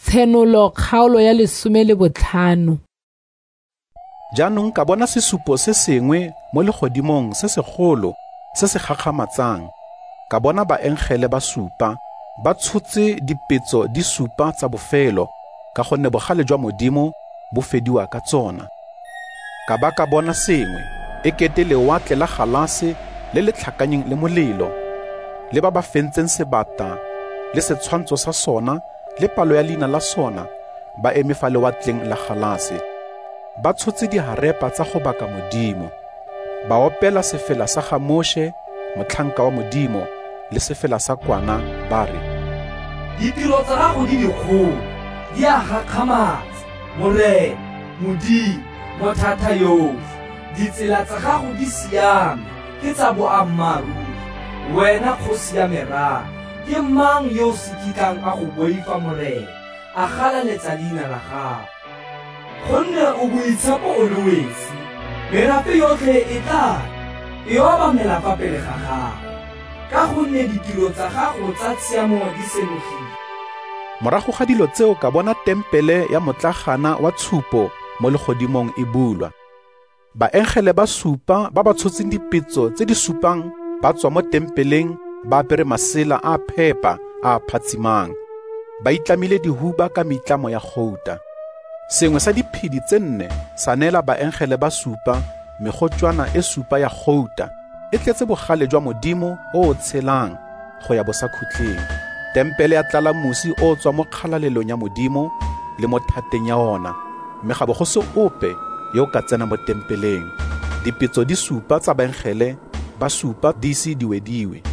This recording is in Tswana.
Tshenolo kgaolo ya 15. Jaanong ka bona sesupo se sengwe mo legodimong se segolo se se gagamatsang. Ka bona baengele ba supa ba tshotse dipetso di supa tsa bofelo, ka gonne bogale jwa Modimo bo fediwa ka tsona. Ka ba ka bona sengwe e kete lewatle la galase le le tlhakanyeng le molelo, le ba ba fentseng sebata le setshwantsho sa sona le palo ya leina la sona ba eme fa lewatleng la galase. Ba tshotse diharepa tsa go baka Modimo, ba opela sefela sa ga Moshe, motlhanka wa Modimo, le sefela sa kwana, ba re, ditiro tsa gago di dikgolo, di a gakgamatsa, Morena, Modimo, Mothata yotlhe. Ditsela tsa gago di siame, ke tsa boammaaruri. Wena kgosi ya merafe, ke mang yo o sekikang a go boifa Morena, a galaletsa leina la gago? Gonne o boitshepo o le wesi, merafe yotlhe e tla e obamela fa pele ga gago, ka gonne ditiro tsa gago tsa tshiamo di senogile. Morago ga dilo tseo ka bona tempele ya motlagana wa tshupo mo legodimong e bulwa. Baengele ba supa ba ba tshotseng dipetso tse di supang ba tswa mo tempeleng ba apere masela a phepa a phatsimang, ba itlamile dihuba ka meitlamo ya gouta. Sengwe sa diphedi tse 4 sa neela baengele ba supa megotswana e supa ya gouta e tletse bogale jwa Modimo o o tshelang go ya bosakhutleng. Tempele ya tlala mosi o tswa mo kgalalelong ya Modimo le mo thateng ya ona, mme ga bo go se ope yo ka tsena mo tempeleng. Dipetso di supa tsa baengele ba supa di ise di wediwe.